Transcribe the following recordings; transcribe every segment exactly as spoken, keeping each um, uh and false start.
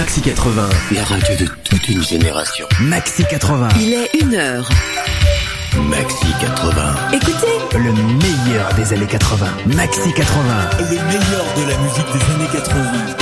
Maxi quatre-vingts. La radio de toute une génération. Maxi quatre-vingts. Il est une heure. Maxi quatre-vingts. Écoutez, Le meilleur des années quatre-vingts. Maxi quatre-vingts. Le meilleur de la musique des années quatre-vingts.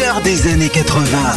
meilleur des années quatre-vingts.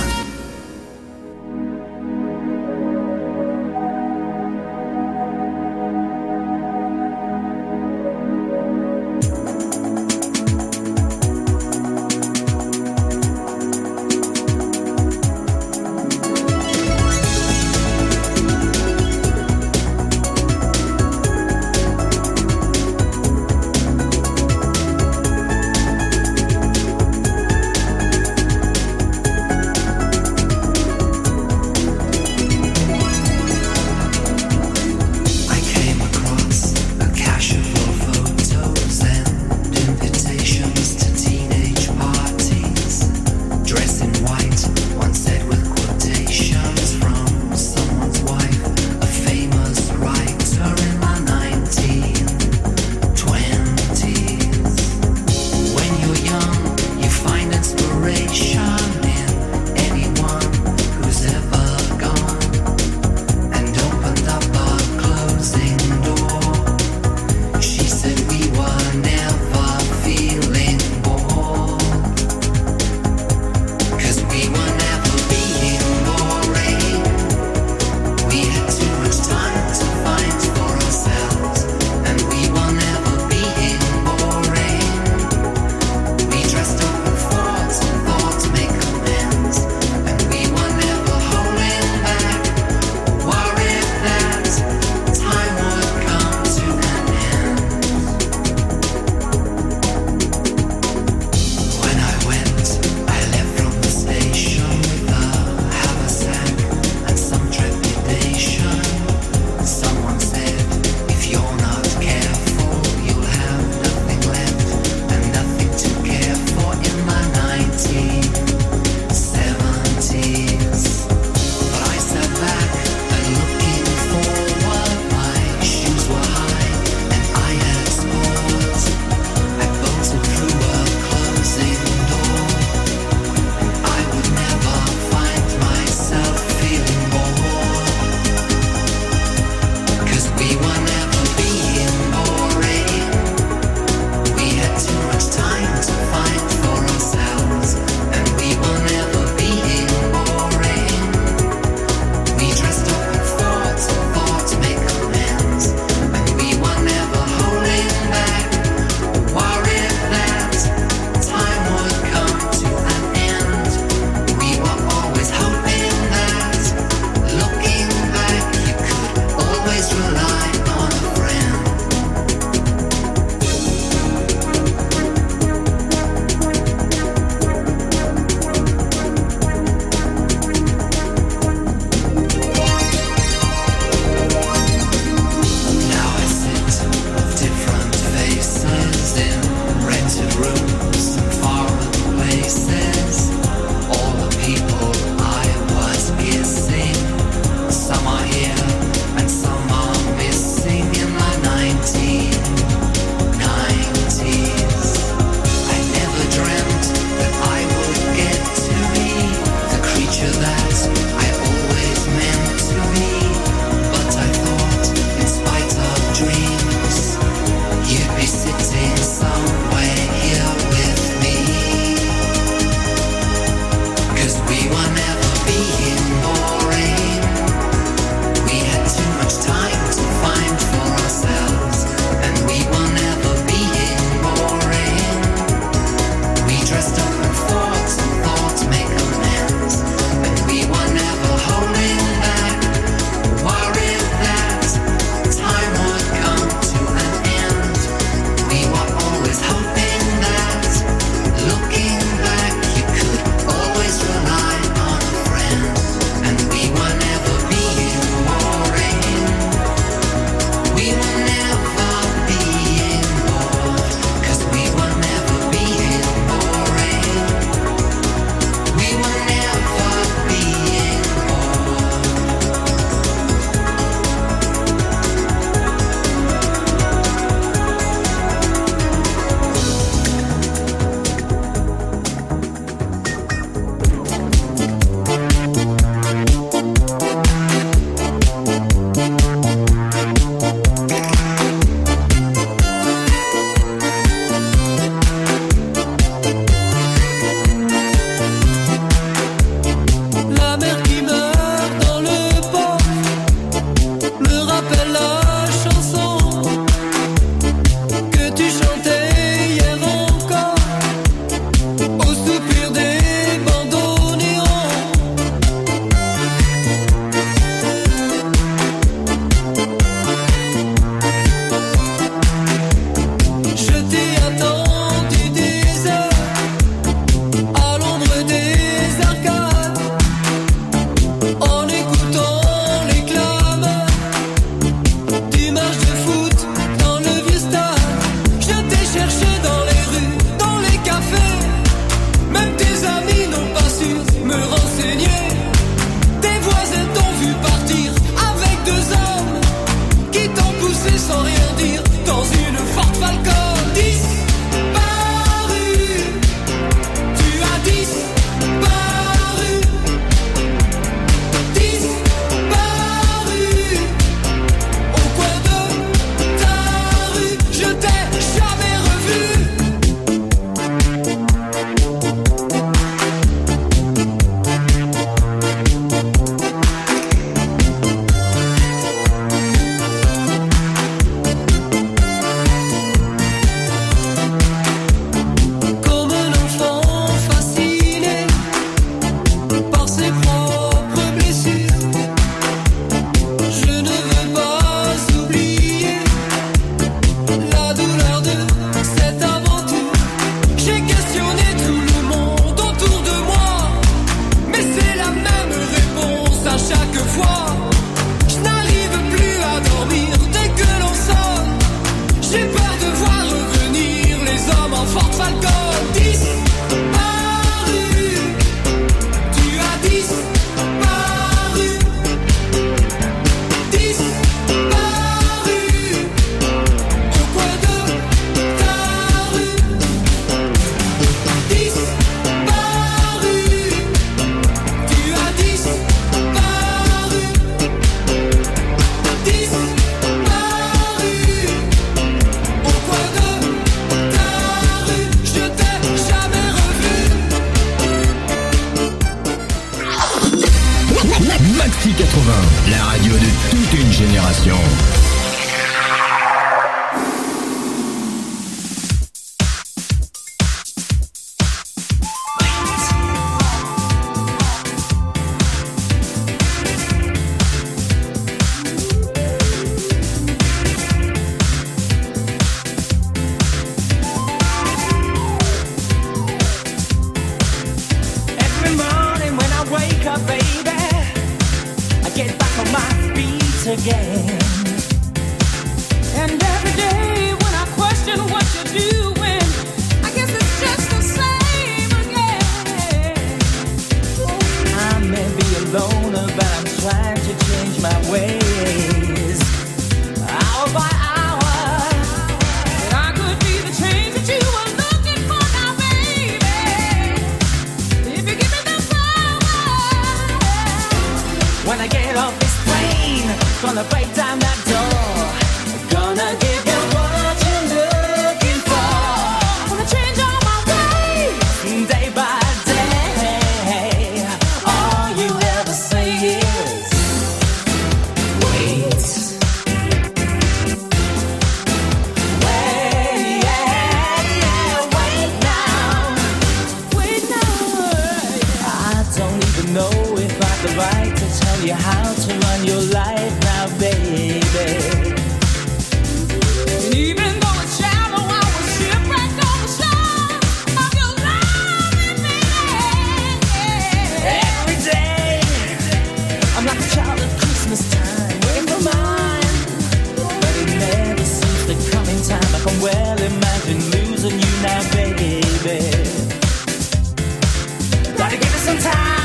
génération. Again. And every day when I question what you're doing, I guess it's just the same again. I may be a loner, but I'm trying to change my ways. Hour by hour, that I could be the change that you were looking for now, baby. If you give me the power, when I get off this plane, gonna break down that door. Gonna give you what you're looking for. Gonna change all my ways, day by day. All you ever say is wait. Wait, yeah, yeah, wait now. Wait now. I don't even know if I have the right to tell you how to run your life now, baby. And even though it's shallow, I was shipwrecked on the shore of your love, baby. Every day, I'm like a child at Christmas time, waiting for mine. But it never seems to come in time. I can well imagine losing you now, baby. Gotta give it some time.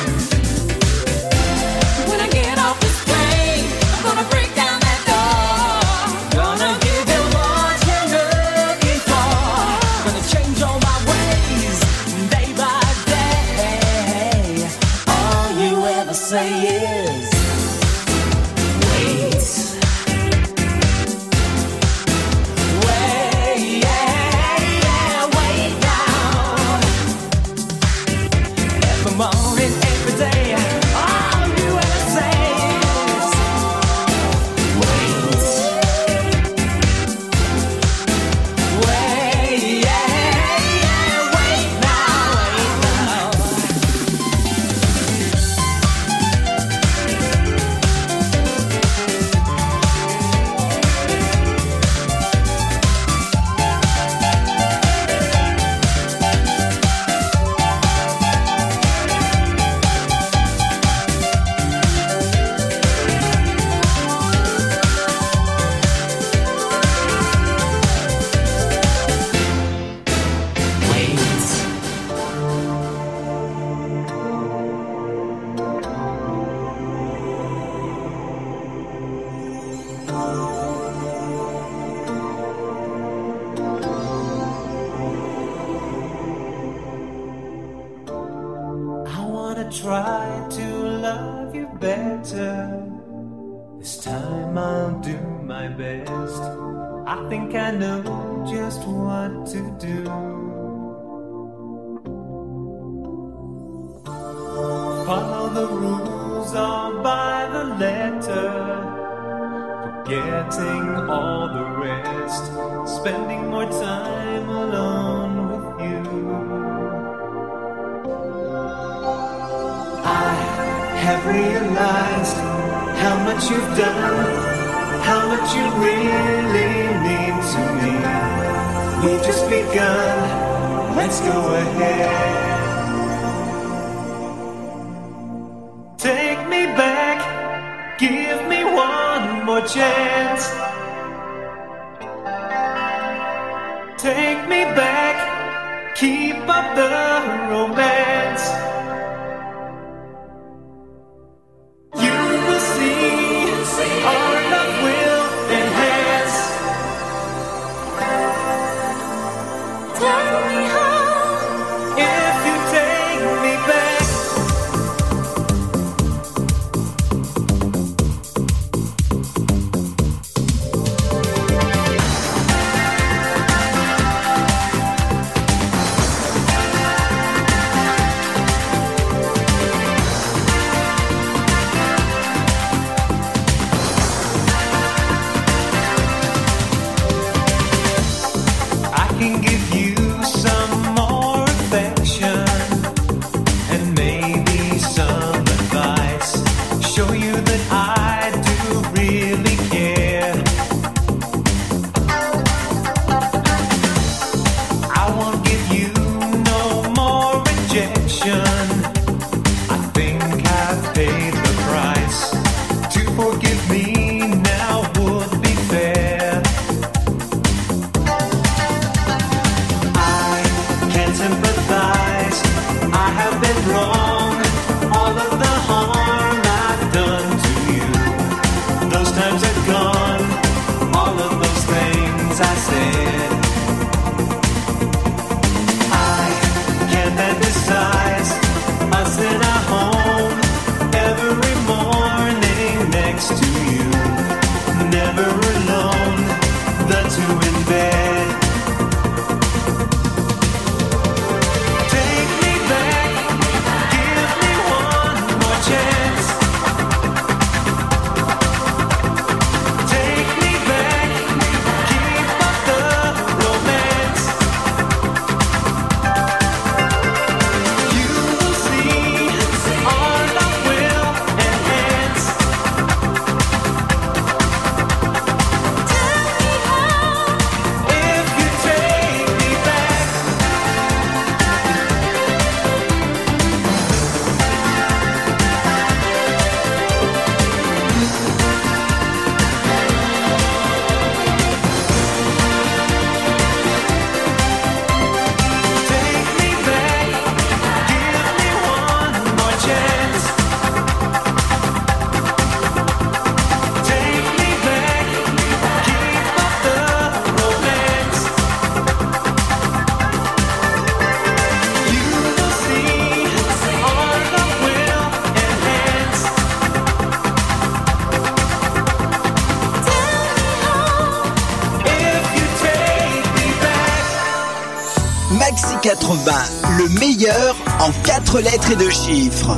Break down that door. Gonna give you what you're looking for. Gonna change all my ways, day by day. All you ever say is wait. Wait, yeah, yeah, wait now. Every morning, every day, all you ever say. Try to love you better. This time I'll do my best. I think I know just what to do. Follow the rules all by the letter, forgetting all the rest, spending more time alone with you. I have realized how much you've done, how much you really mean to me. We've just begun, let's go ahead. Take me back, give me one more chance. Take me back, keep up the romance. quatre-vingts, le meilleur en quatre lettres et deux chiffres.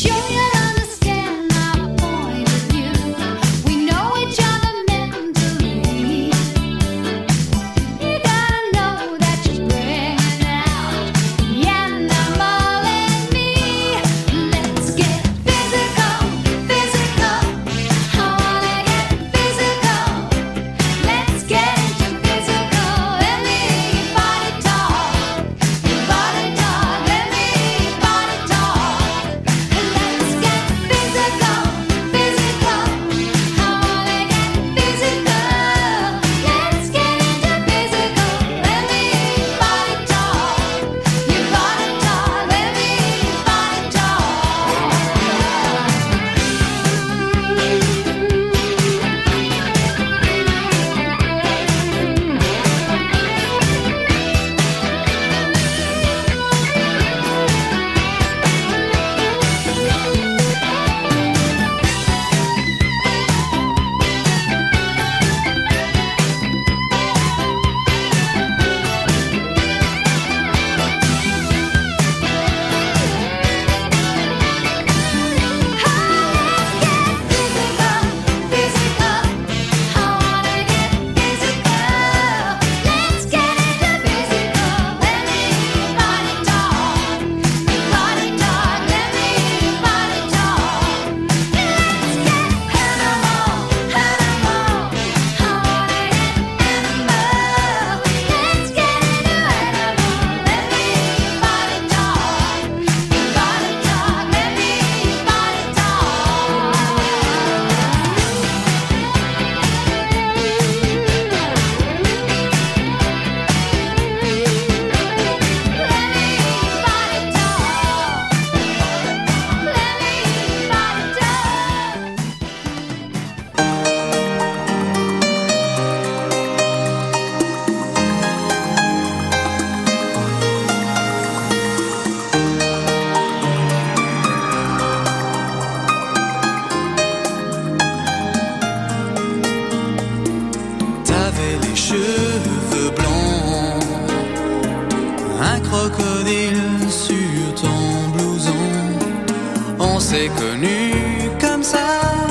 s'est connu comme ça,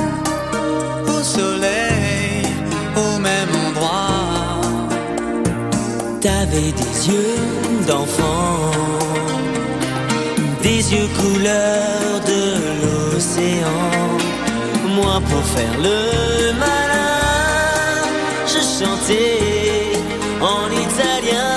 au soleil, au même endroit. T'avais des yeux d'enfant, des yeux couleur de l'océan. Moi pour faire le malin, je chantais en italien.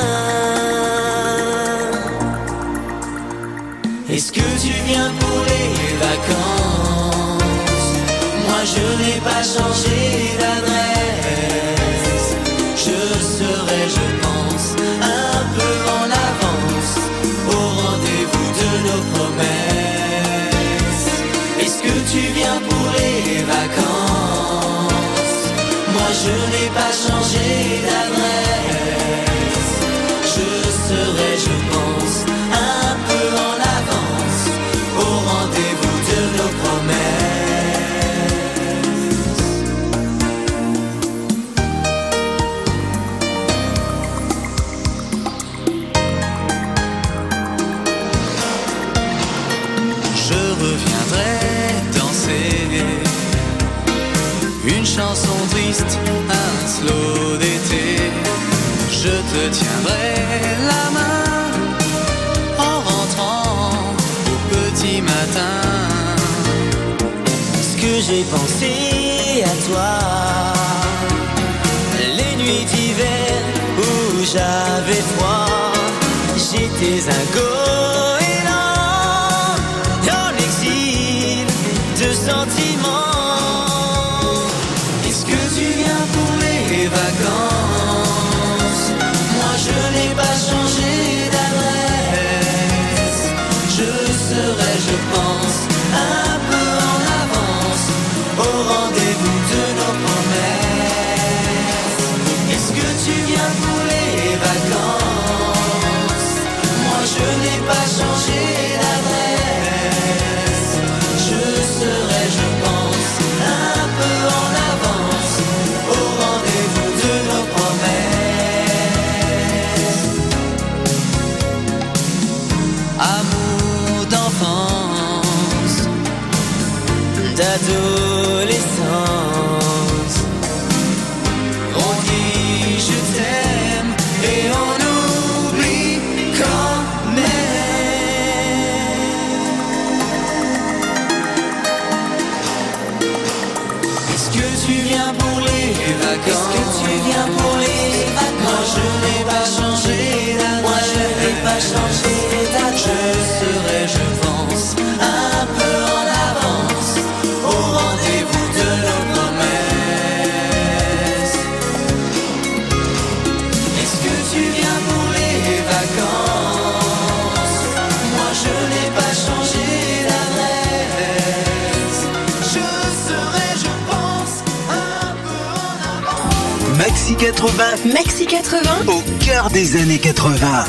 Est-ce que tu viens pour les vacances? Moi je n'ai pas changé d'adresse. Je serai, je pense, un peu en avance au rendez-vous de nos promesses. Est-ce que tu viens pour les vacances? Moi je n'ai pas changé d'adresse. Je serai, je pense, un peu en avance au rendez-vous de nos promesses. Je reviendrai danser une chanson triste, un slow d'été. Je te tiendrai la main en rentrant au petit matin. Ce que j'ai pensé à toi, les nuits d'hiver où j'avais froid, j'étais un goéland en exil de sentiments. Est-ce que tu viens pour les vacances? Moi je n'ai pas changé d'adresse. Je serai, je pense, un peu en avance au rendez-vous de nos promesses. Est-ce que tu viens pour les vacances? Moi je n'ai pas changé d'adresse. Je serai, je pense, un peu en avance au rendez-vous de nos promesses. Amour d'enfance, d'adolescence. On dit je t'aime et on oublie quand même. Est-ce que tu viens pour les vacances? Est-ce que tu viens pour les vacances? Moi je n'ai pas changé d'adresse. Moi je n'ai pas changé d'adresse. Je serai, je pense, un peu en avance au rendez-vous de nos promesses. Est-ce que tu viens pour les vacances? Moi je n'ai pas changé d'adresse. Je serai, je pense, un peu en avance. Maxi quatre-vingts, Maxi quatre-vingts, au cœur des années quatre-vingts.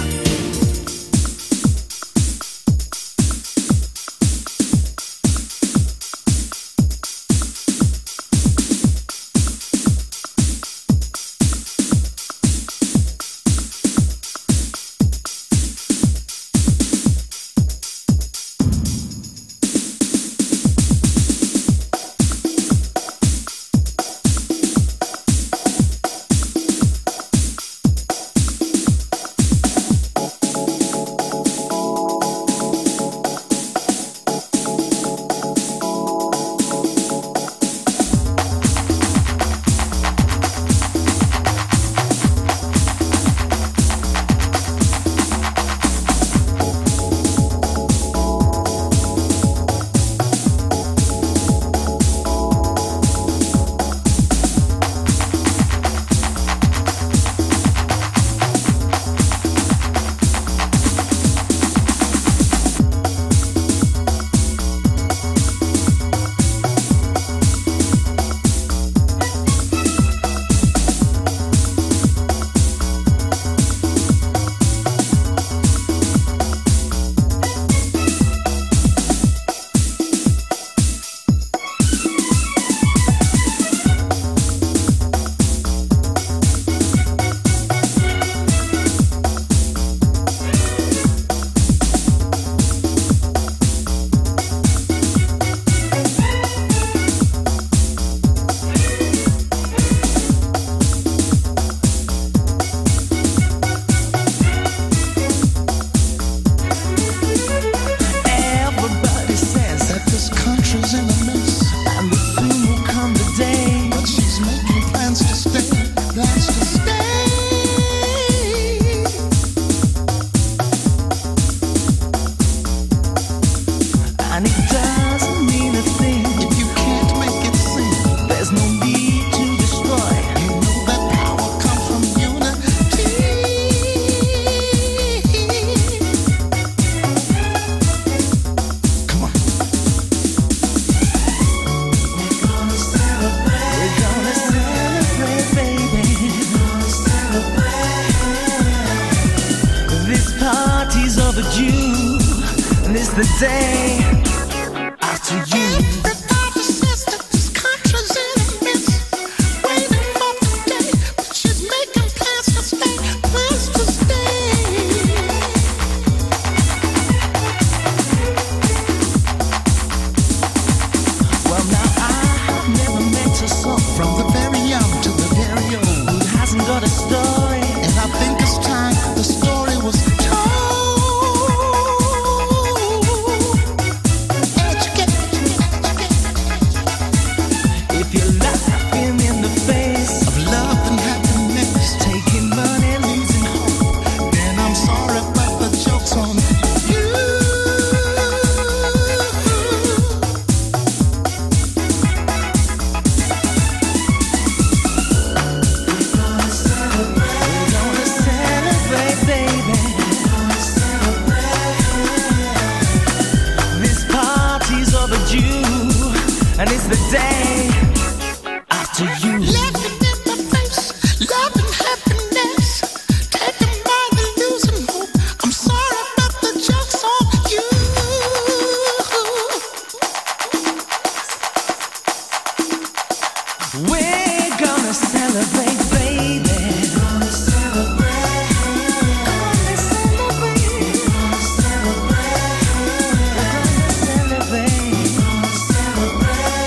Celebrate.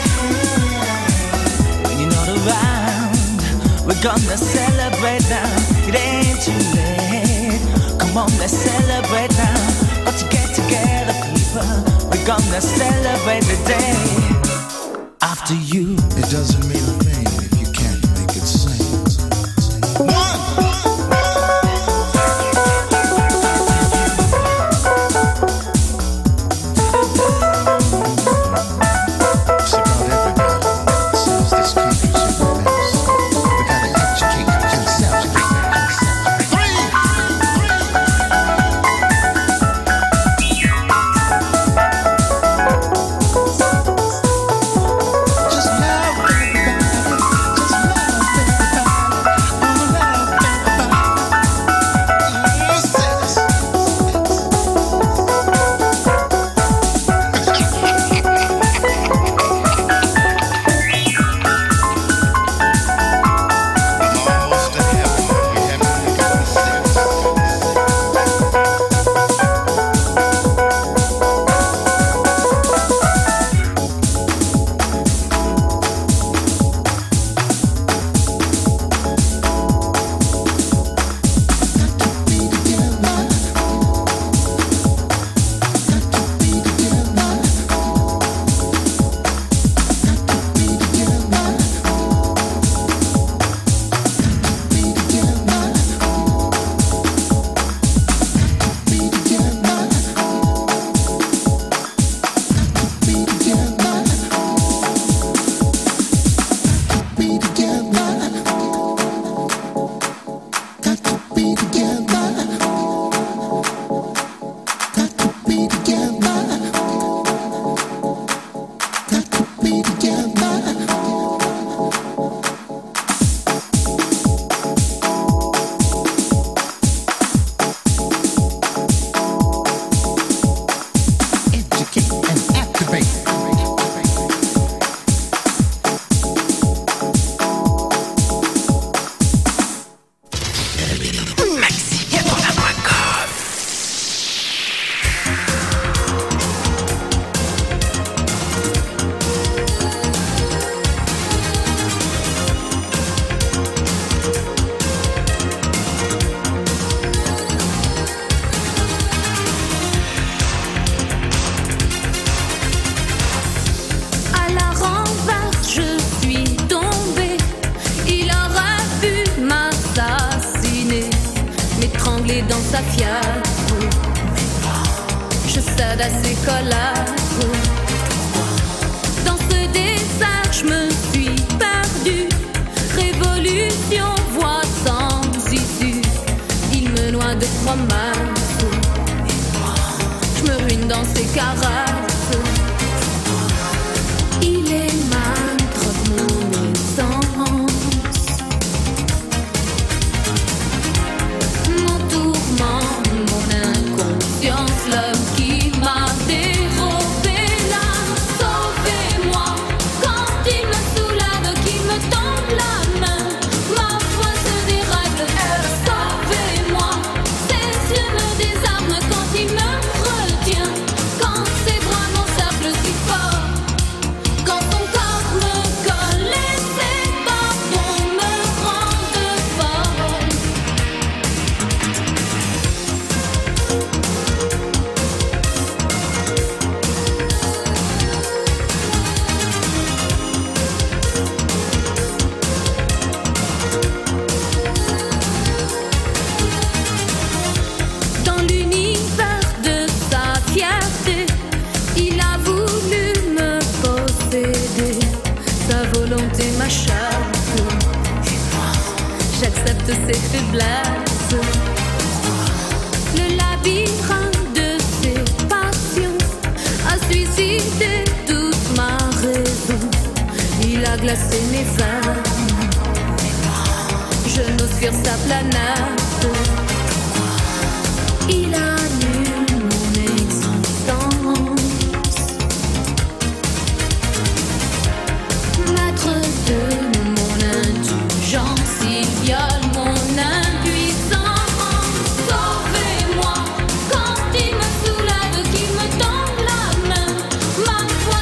We're gonna celebrate now, it ain't too late. Come on, let's celebrate now. Got to get together, people. We're gonna celebrate the day after you. It doesn't mean a thing if you can't make it sing. One!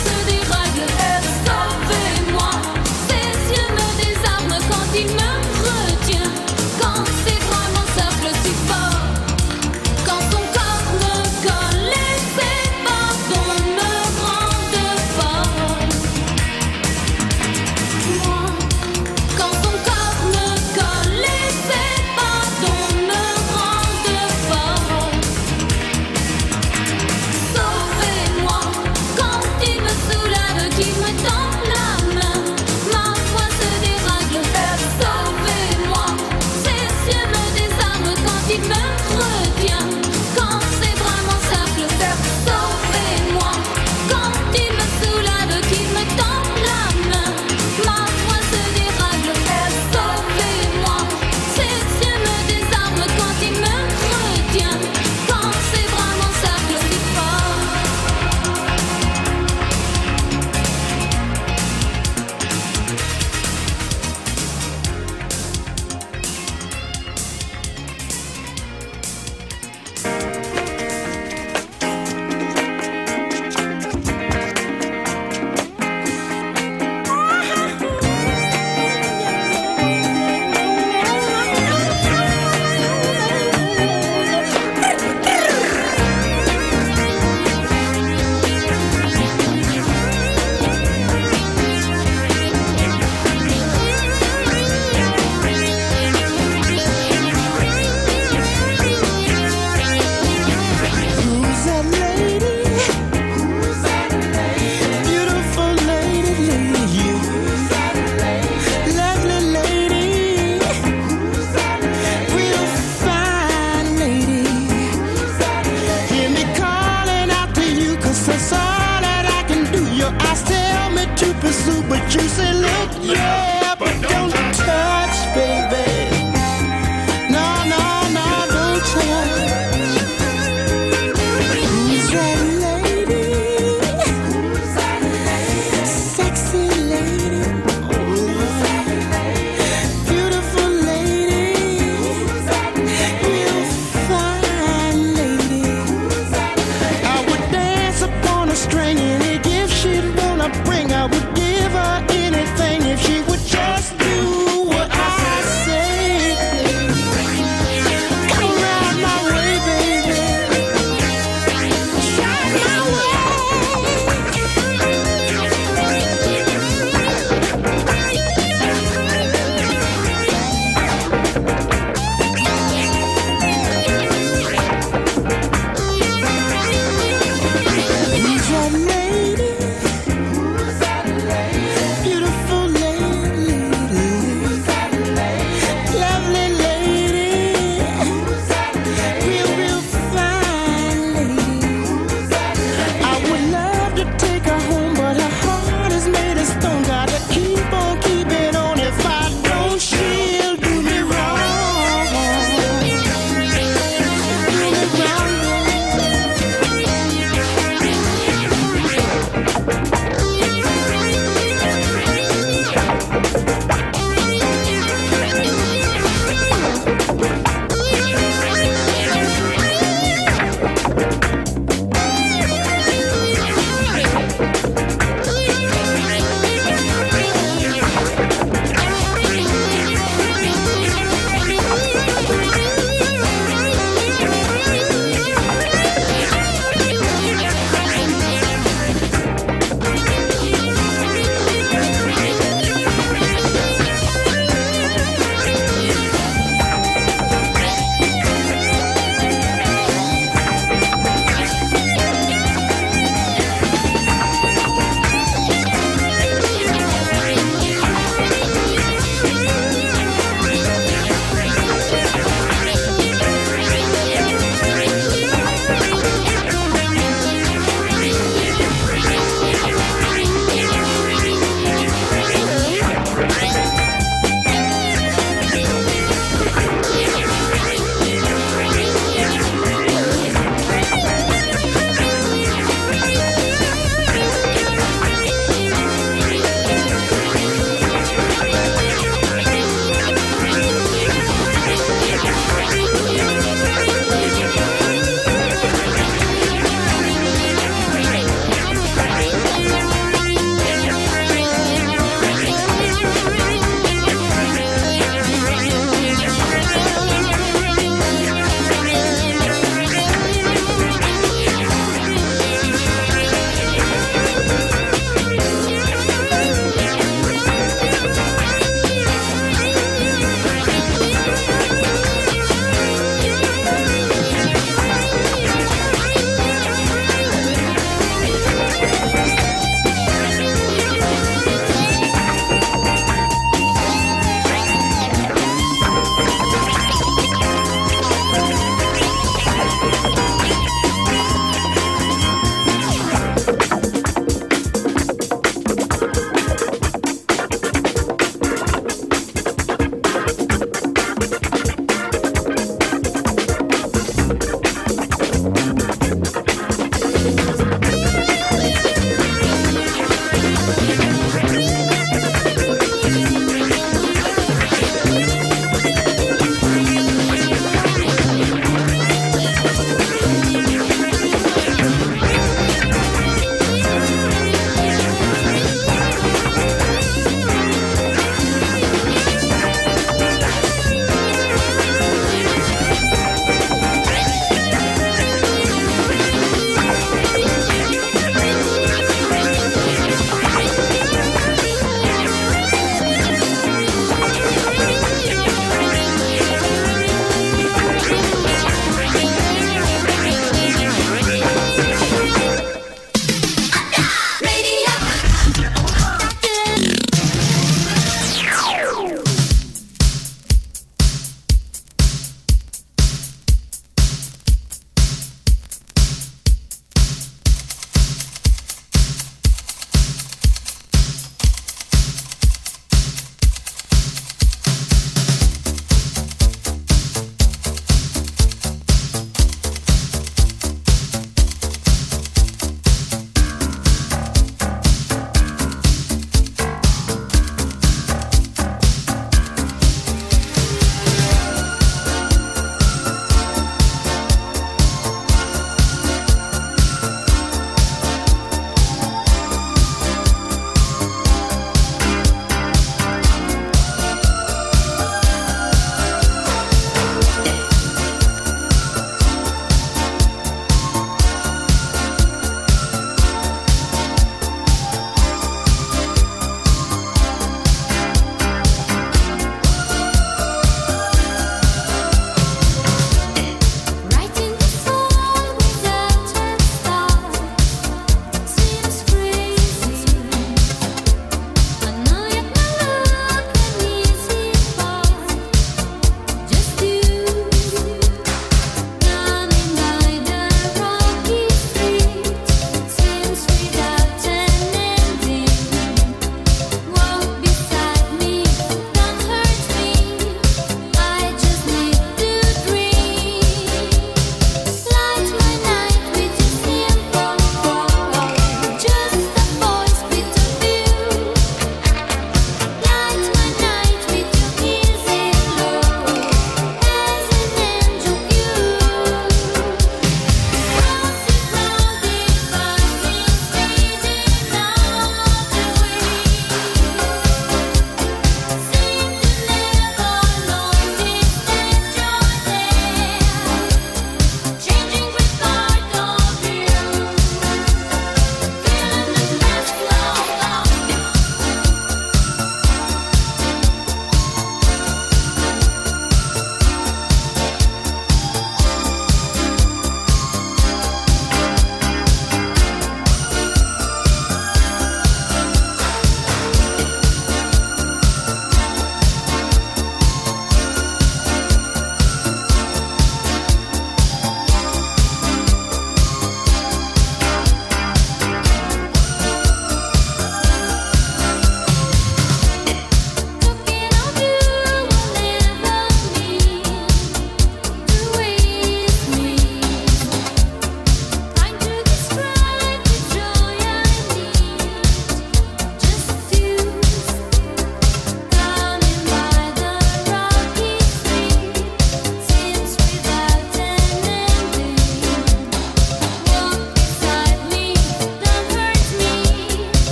Sauvez-moi, ses yeux me désarment quand il me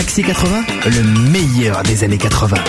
Maxi quatre-vingts, le meilleur des années quatre-vingts.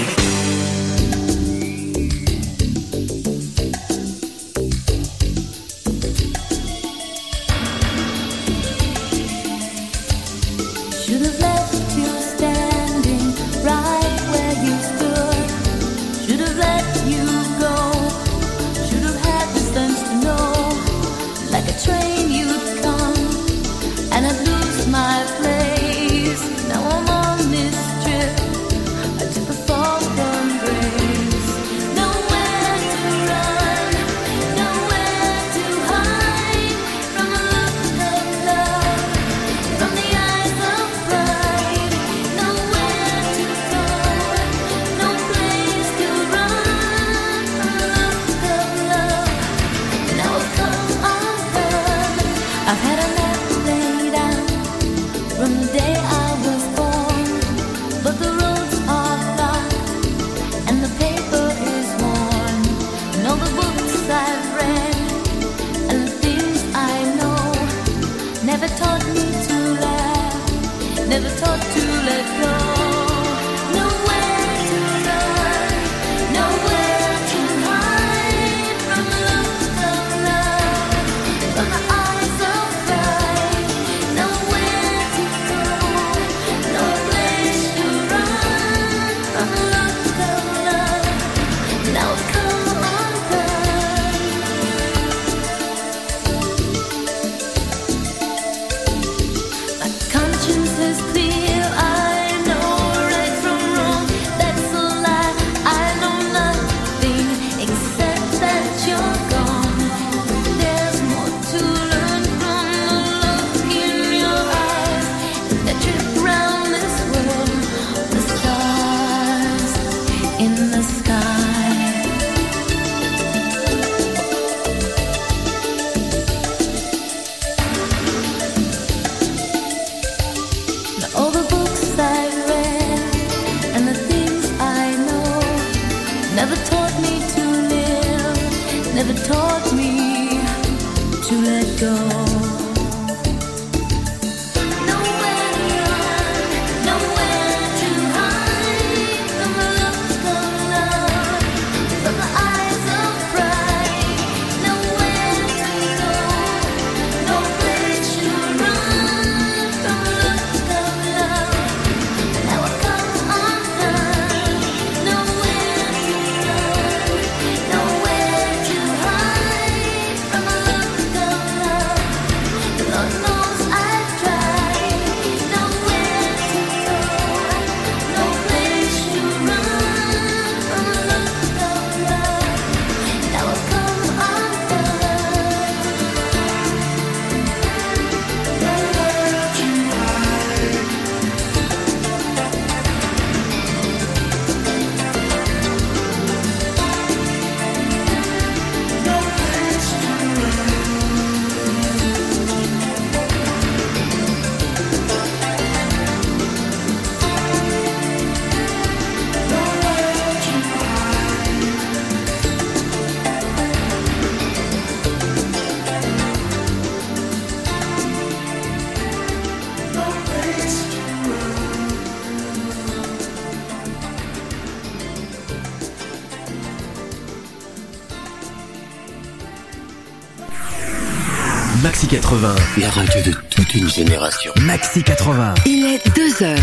Maxi quatre-vingts. La radio de toute une génération. Maxi quatre-vingts. Il est deux heures.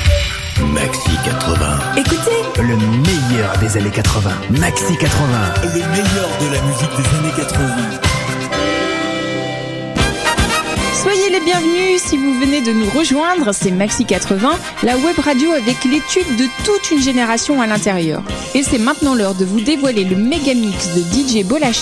Maxi quatre-vingts. Écoutez, le meilleur des années quatre-vingts. Maxi quatre-vingts. Le meilleur de la musique des années quatre-vingts. Soyez les bienvenus si vous venez de nous rejoindre, c'est Maxi quatre-vingts, la web radio avec l'étude de toute une génération à l'intérieur. Et c'est maintenant l'heure de vous dévoiler le méga mix de D J Bolacha